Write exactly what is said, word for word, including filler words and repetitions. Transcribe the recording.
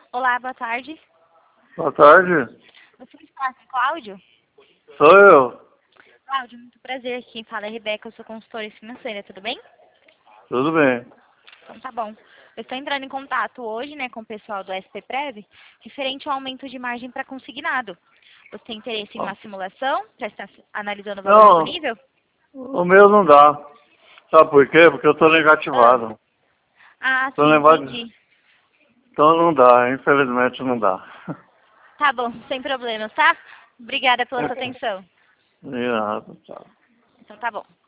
Olá, boa tarde. Boa tarde. Você está com o Cláudio? Sou eu. Cláudio, muito prazer. Quem fala é Rebeca, eu sou consultora financeira, tudo bem? Tudo bem. Então tá bom. Eu estou entrando em contato hoje, né, com o pessoal do S P Prev, referente ao aumento de margem para consignado. Você tem interesse em uma simulação para estar analisando o valor Não, disponível? o meu não dá. Sabe por quê? Porque eu estou Ah, negativado. ah Tô sim, negativo. entendi. Então não dá, infelizmente não dá. Tá bom, sem problemas, tá? Obrigada pela sua atenção. De nada, tchau. Então tá bom.